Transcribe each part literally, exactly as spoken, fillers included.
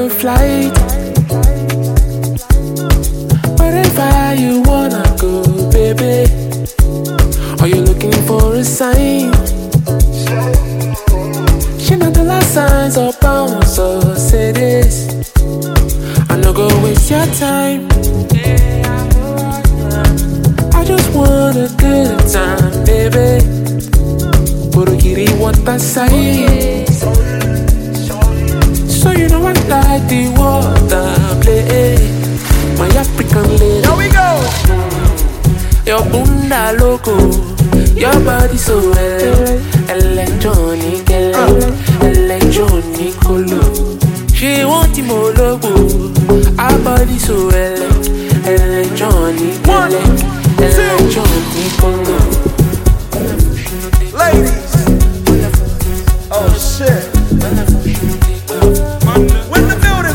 a flight. Wherever you wanna go, baby. Are you looking for a sign? She not the last signs of bounce, so say this. I no go waste your time. I just want a good time, baby. Burukiri what I say. So you know I like the water play. My African lady. Here we go. Your bunda loco, your body so ele- electronic, ele- electronic color. She want him all logo, our body so ele- electronic, ele- electronic color. Ladies. Oh shit. When the building.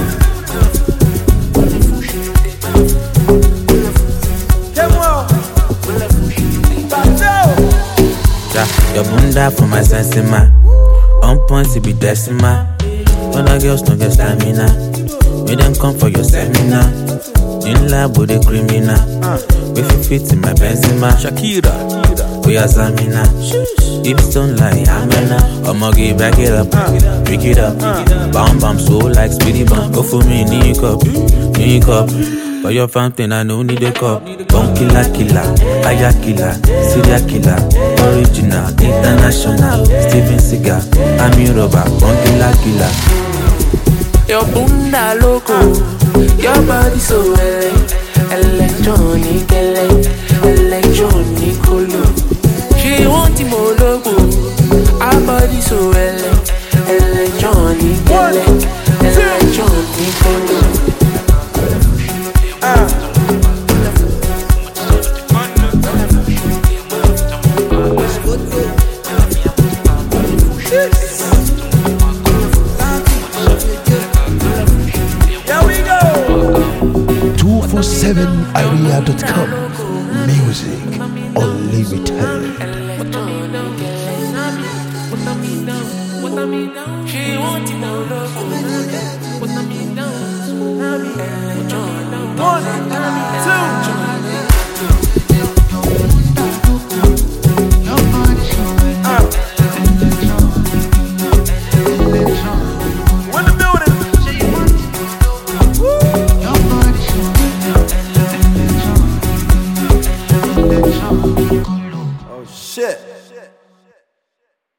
Your bunda for my sensima. On point to be decima. Other girls no get stamina. Make them come for your seminar. In lab with a criminal. If you fit in my Benzema. Shakira. We are Zamina. Hips don't lie, Amena. I'ma get back it up. Pick it up. Bam bam so like speedy bump. Go for me, need cup. Need cup. For your fountain, I no need a cup. Bone killer, killer, aya killer, serial killer, original, international, Steven Seagal, I'm your robber, bone killer, killer. Your bunda loco, your body so ele- electronic, ele- electronic color. She want him all logo, our body so ele- electronic, ele- electronic color. two forty-seven area dot com. Music Unlimited. She want him all logo. One, two. Shit.